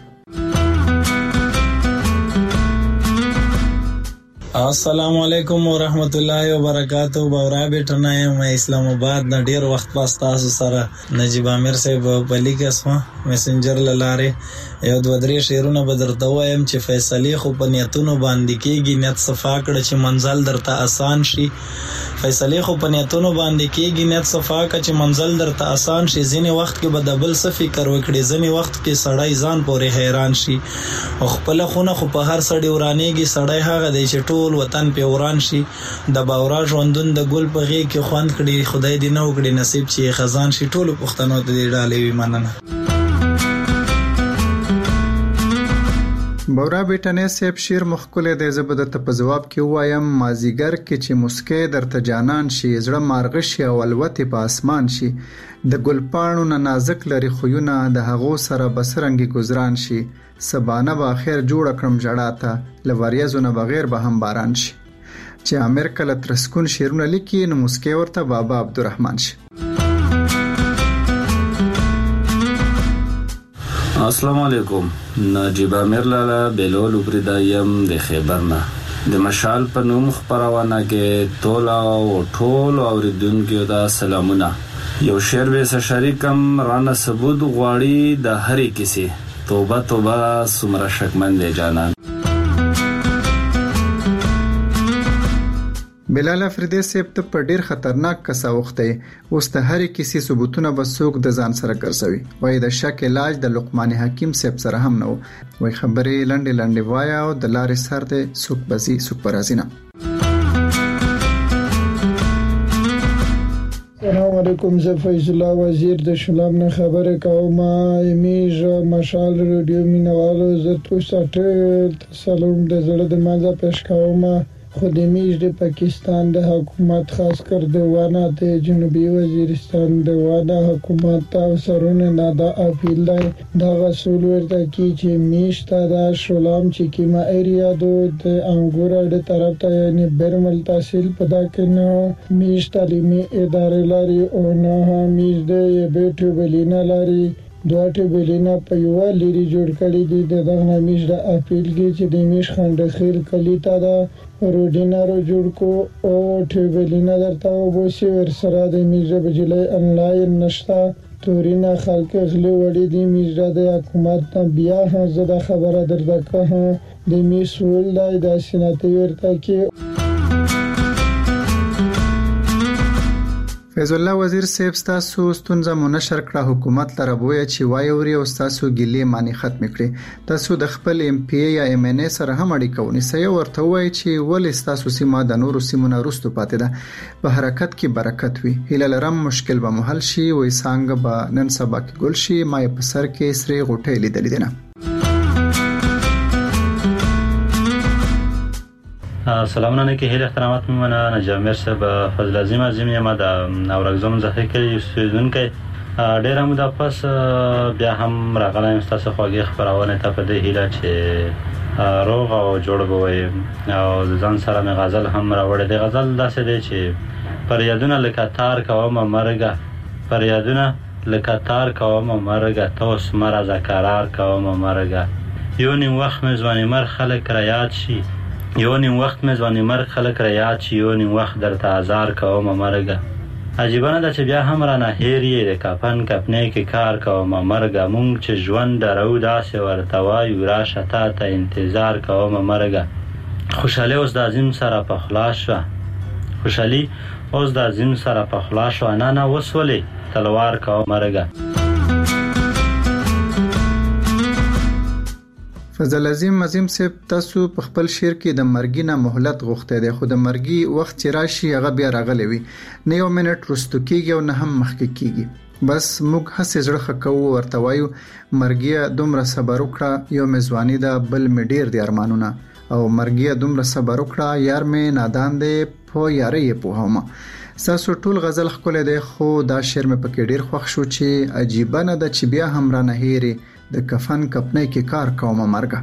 السلام علیکم ورحمت الله وبرکاتہ باورا بیٹنا مې اسلام آباد نه ډیر وخت پاس تاسو سره نجيب امیر صاحب په لیکسما میسنجر لاره یو دوه درې شیرونه بدرته وایم چې فیصله خو په نیتونو باندې کېږي نیت صفا کړ چې منزل درته آسان شي فیصله خو په نیتونو باندې کېږي نیت صفا کړ چې منزل درته آسان شي ځینې وخت کې بدبل څه فکر وکړي ځینې وخت کې سړی ځان پورې حیران شي او خپل خونه خو په هر سړی ورانېږي سړی هغه دی چې ټول وطن په وران شي د باورا ژوندون د ګل په غي کې خوند کړي خدای دې نو کړي نصیب چې خزان شي ټول پښتنو ته دې ډالې وي مننه باورا بیٹنه سیب شیر مخکله د زبدت په جواب کې وایم مازیګر کې چې مسکې درته جانان شي زړه مارغ شي او الوتې په اسمان شي د ګلپانو نه نازک لري خوونه د هغو سره بسرنګي گزاران شي سبانه به اخر جوړ کړم جړاته لوریازونه بغیر به هم باران شي چې امیر کله ترسکون شیرونه لیکي نو مسکې ورته بابا عبدالرحمن شي السلام علیکم نجيب امیر لالا بلول وبردایم د خیبرنا د مشال په نوم خبرونه کې تولا او ټول اوریدونکو ته سلامونه یو شعر به شریکم رانه ثبوت غواړي د هرې کیسه توبه توبه سمره شکمن دی جانان بلال افریدی صاحب ته په ډیر خطرناک کسا وخته اوس ته هرې کیسې ثبوتونه بسوک د ځان سره ګرځوي وای د شک علاج د لقمان حکیم صاحب سره هم نو وای خبرې لنډې لنډې وای او د لارې سر ته سوک بزي سوک پرازینه علیکم. زه فیض الله وزیر د شلام نه خبره کوم. میج مشال رادیو مینوالو زه تاسو ته سلام د زړه د مازه پېښ کوم. خو د میج د پاکستان د حکومت خاص کر د وانه د جنوبي وزیرستان د وانه حکومت او سرونه نه د اپیل دی دا غسول ورته کی چې میش ته د شلام چې کیما ایریا د انګور د طرف ته یعنی برمل تحصیل پدا کنه میش تعلیمي ادارې لري او نه میش د بیٹو بلینا لري دوه ټیبلینا په یو لري جوړ کړی دي د دغه میش د اپیل کې چې د میش خندخیل کلی ته دا روډینارو جوړ کو او ټیبلینا درته وبوسي ور سره د میش بجلی انلاین نشتا تورینا خلک غلي وړي دي میش د حکومت بیا هم زده خبره درته کوم د میش ول د سناتي ورته کې فیض الله وزیر صاحب تاسو ستونزه منشر کړه حکومت لره بویا چې وایوري او تاسو ګلې معنی ختم کړي تاسو د خپل ایم پی یا ایم ان ای سره هم اړیکه ونیسئ ورته وایي چې ولې تاسو سیمه د نورو سیمونو وروسته پاتې ده په حرکت کې برکت وي هله لرم مشکل به محل شي وې څنګه به نن سبا کې ګل شي ما په سر کې سری غوټې لیدلې دي. سلامونه نه کې هله احترامات ممنه نجامر صاحب فضل عظیم عظیم یم د اورګزون زخه کې سوزونکې ډیر هم د پاس بیا هم راغلایم تاسو خوږی خبرونه ته په دې هله چې روغ او جوړ بوي او ځان سره مې غزل هم راوړې د غزل داسې دی چې پر یادونه لکه تار کوم مرګه پر یادونه لکه تار کوم مرګه تاسو مرزه قرار کوم مرګه یو نیم وخت مې ځواني مر خلک را یاد شي یو نیم وخت مې ځواني مرګ خلک را یاد شي یو نیم وخت درته آزار کوم مرګه عجیبانه ده چې بیا هم را نه هیر یې د کفن کفنې کې کار کوم مرګه مونږ چې ژوند درو داسې ورته وایو راشه تا ته انتظار کوم مرګه خوشحالي اوس د عظیم سره په خلا شوه خوشحالي اوس د عظیم سره په خلا شوه نه نه اوس ولې تلوار کوم مرګه. فضل عظیم عظیم صاحب تاسو په خپل شعر کې د مرګي نه مهلت غوښته دی خو د مرګي وخت چې راشي هغه بیا راغلی وي نه یو منټ رستو کیږي او نه هم مخکې کیږي بس موږ هڅه زړه خکو ورته وایو مرګي دومره صبر وکړه یو مزوانی دا بل می ډیر دی ارمانونه او مرګي دومره صبر وکړه یار مې نادان دی په یارې په هما ساسو ټول غزل خپل دی خو دا شعر مې پکې ډیر خوښ شو چې عجیب نه ده چې بیا هم را نه هېري د کفن کپنې کې کار کوم مرګه.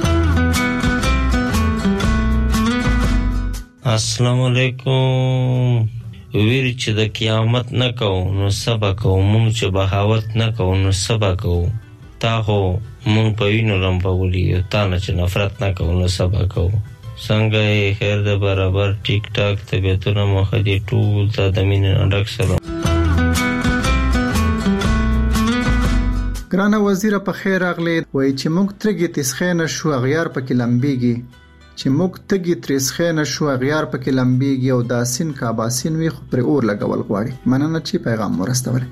السلام علیکم. ویر چې د قیامت نه کو نو سبا کو مونږ چې بغاوت نه کو نو سبا کو تا هو مونږ په وینو لمبولي او تا نه چې نفرت نه کو نو سبا کو څنګه خیر د برابر ټیک ټاک طبيعتونه مخدي ټول ته د مینې ډک سلام. ګرانه وزیره په خیر اغلی وای چې موږ ترګي تسخینه شو غیار پکې لمبيږي چې موږ تګي ترسخینه شو غیار پکې لمبيږي او داسین کا باسین وي خو پر اور لګول غواړي مننه چې پیغام ورستول.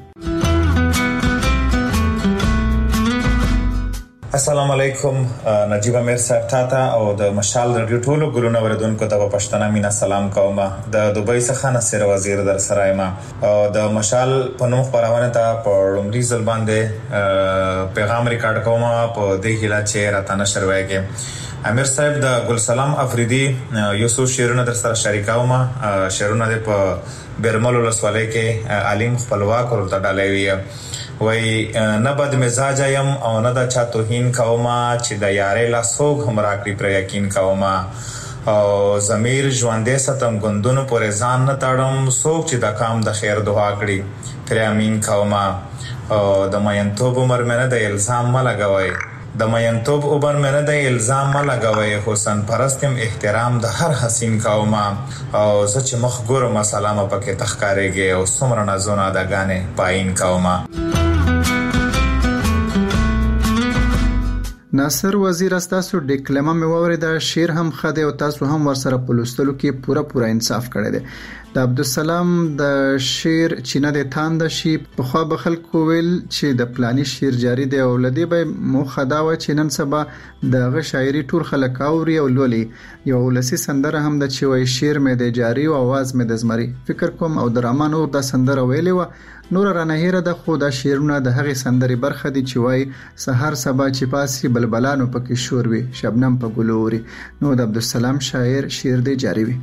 السلام علیکم نجیب امیر صاحب تاته او د مشال رادیو ټولو ګلونه وردونکو ته په پښتنه مینا سلام کوم. د دوبۍ څخه نصر وزیر در سره یم او د مشال په نوم خبرونه ته په لومړي ځل باندې پیغام ریکارډ کوم په دې هیله چې راته نشر وایي. امیر صاحب د ګل سلام افریدي یو څو شعرونه در سره شریکاوم شعرونه د په بیرمل ولسوالۍ کې عالم خپلواک ورته ډالوي وای نه بد مزاج یم او نه د چا توهین کوما چې د یارې لا سوګ هم راکړي پر یقین کوما او ضمیر ژوندې ستم غوندونو پر ځان نه تاړم سوګ چې د کام د خیر دعا کړي پر امین کوما او د مینتوب عمر مې نه د الزام ما لګوي د مینتوب عمر مې نه د الزام ما لګوي حسن پرستم احترام د هر حسین کوما او زه چې مخ ګورم سلام پکې تخکارېږي او څومره نازونه د غانې پاین کوما. ناصر وزیر استاسو ډیکلمه مې واوریده، شعر هم خده او تاسو هم ورسره په لوستلو کې پوره پوره انصاف کړی دی. د عبدالسلام د شعر چینه د تاند شي په خوا به خلکو ویل چې د پلاني شعر جاری دی او لدی به موخه دا و چې نن سبا دغه شاعري ټول خلک اوري او لولي. یو ولسی سندره هم د چې وای شعر مې د جاری او आवाज مې د زمري. فکر کوم او درامه نور د سندره ویلې و نور رانه هیره د خو د شعرونه د هغه سندري برخه دي چې وای سحر سبا چې پاسي بلبلانو پکې شور وي شبنم په ګلوري. نو د عبدالسلام شاعر شعر دی جاری وي.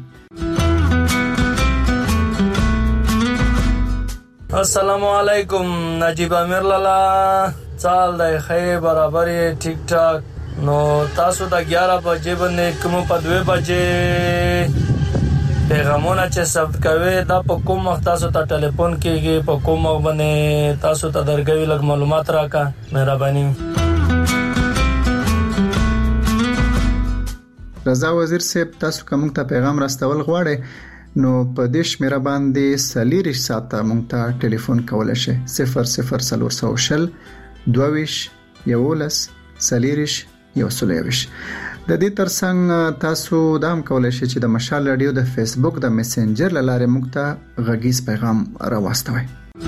السلام علیکم نجیب امیر لالا چال د خیر برابرې ټیک ټاک. نو تاسو د ग्यारह بجې باندې کوم په دوه بجې پیغامونه چې ثبت کوي دا په کوم وخت تاسو ته ټلیفون کیږي په کوم وخت باندې تاسو ته درګوي لږ معلومات راکا مهرباني. رضا وزیر صاحب تاسو کوم ته پیغام راستول غواړئ نو په دې شمیره باندې سلیری ساته مونږ ته ټلیفون کولای شئ صفر صفر صفر شل دوه یولس سلیریش یو سلیریش. د دې ترڅنګ تاسو دا هم کولای شئ چې د مشال رادیو د فیسبوک د میسنجر لاره موږ ته غږیز پیغام راوستوئ.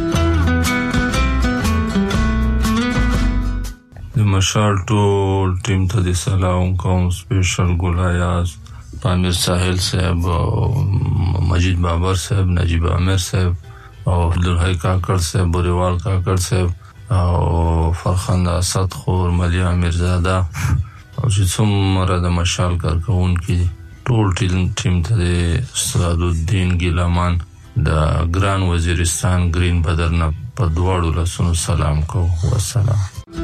د مشال ټول ټیم ته د سلام کوم، سپیشل ګلایاز پامیر ساحل صاحب او مجید بابر صاحب، نجیب امیر صاحب او عبدالحی کاکړ صاحب، بوریوال کاکړ صاحب او فرخنده اسد خور، ملیا میرزاده او چې څومره د مشال کارکون کې ټول ټیم ته د استاد الدین ګیلامان د ګران وزیرستان گرین بدرنه په دواړو لاسونو سلام کو. والسلام.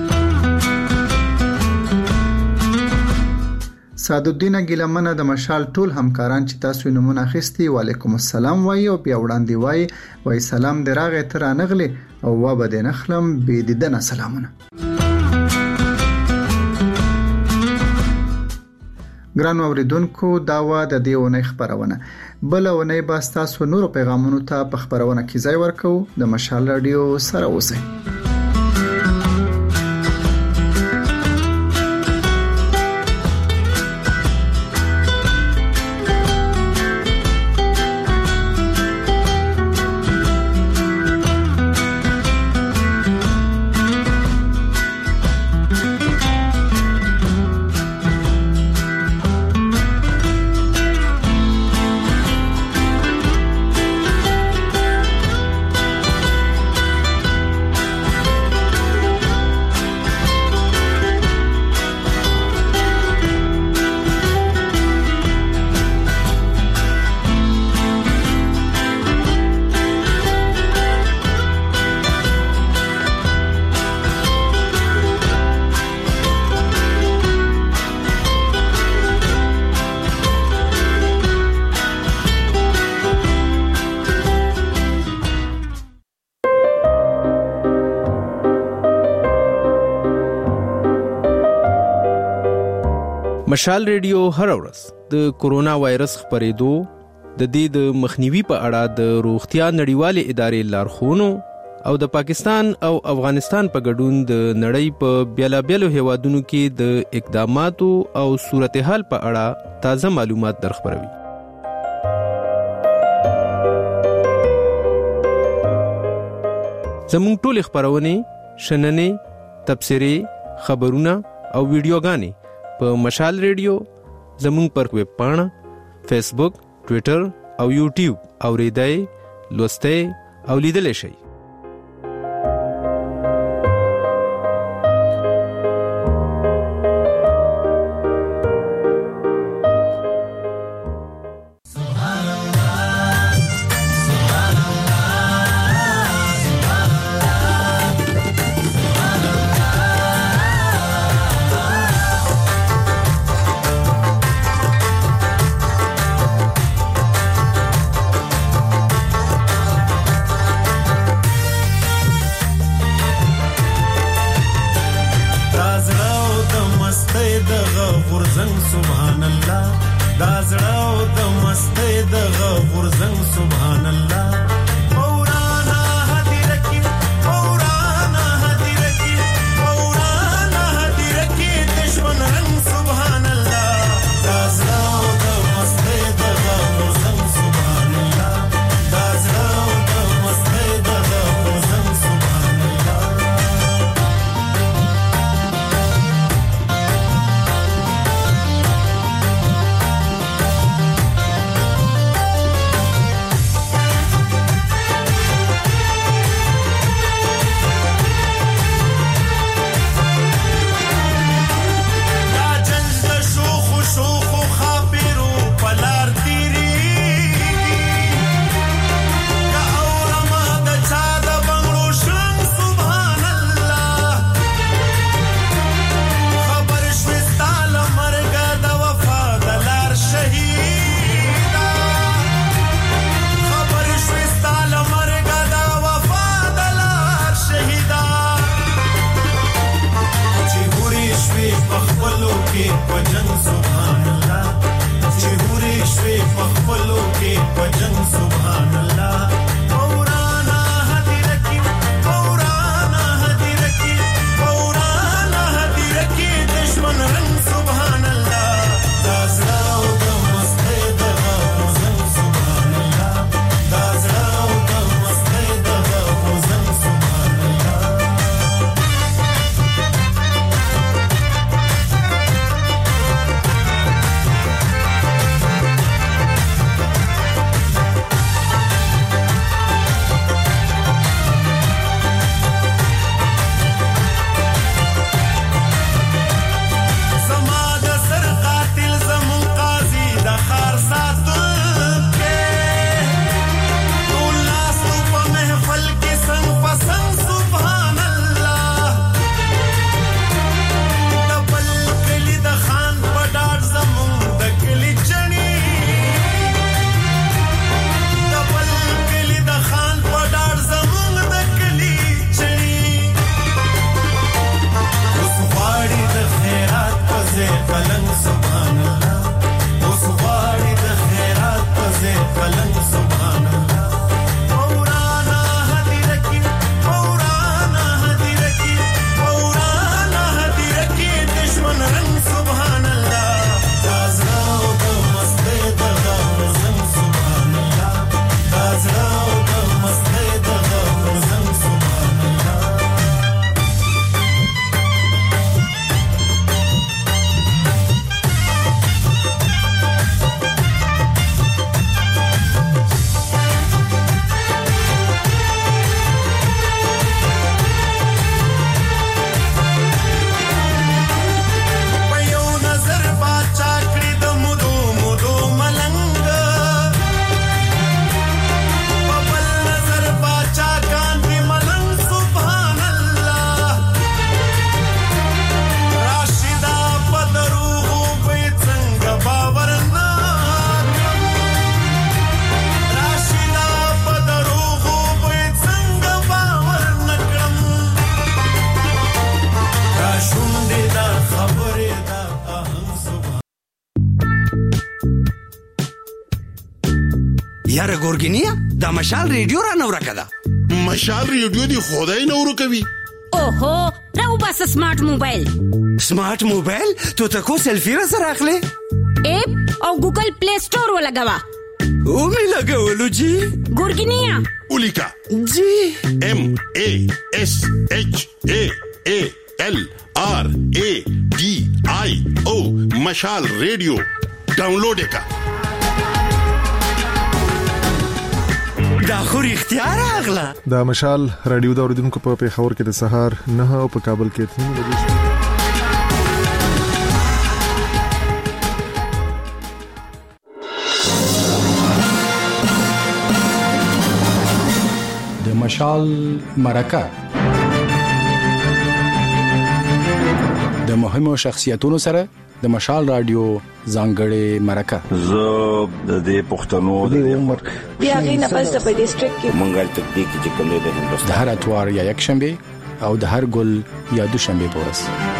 سعد الدین ګیلمن د مشال ټول همکاران چې تاسو نمونه اخیستي وعلیکم السلام وایي او بیا وړاندې وایي وای سلام دراغه تر انغلی او و به د نخلم بي ددنه سلامونه. ګران اوریدونکو دا و د دې ونې خبرونه. بل ونې با تاسو نور پیغامونو ته په خبرونه کې ځای ورکو. د مشال رادیو سره اوسئ. مشال ریډیو هر ورځ د کورونا وایرس خبرېدو د دې د مخنیوي په اړه د روغتیا نړیوالې ادارې لارښوونو او د پاکستان او افغانستان په ګډون د نړۍ په بیلابیلو هیوادونو کې د اقداماتو او صورتحال په اړه تازه معلومات درخبروي. زموږ ټول خبرونه شننې، تبصرې، خبرونه او ویډیوګانې په مشال ریډیو زموږ پر ویب پاڼه، فیسبوک، ټوئیټر او یوټیوب اوریدای، لوستای او لیدلای شئ. Dishman یاره ګورګینیا دا مشال ریډیو را نو راکده مشال ریډیو دی خدای نو ورکوي اوهو راو بس سمارټ موبایل سمارټ موبایل تو تکو سیلفی را سره اخلي اپ او ګوګل پلی سٹور ولګوا او می لګولو جی ګورګینیا اولیکا جی ام ا اس اچ ا ا ال آر ا D I ओ मशाल रेडियो डाउनलोड का دا خو اختیار اغلا دا مشال رادیو دا اوریدونکو په پیښور کې د سهار نه او په کابل کې اته بجې د مشال مرکه د مهمو شخصیتونو سره د مشال رادیو ځانګړې مرکه زه د دې پښتنو د عمر بیا غینه پس په ډیسټریکټ کې مونږه تکتیک چې کوم د هندوستان د هر اتوار یا یک شنبه او د هر ګل یا دوشنبه پورس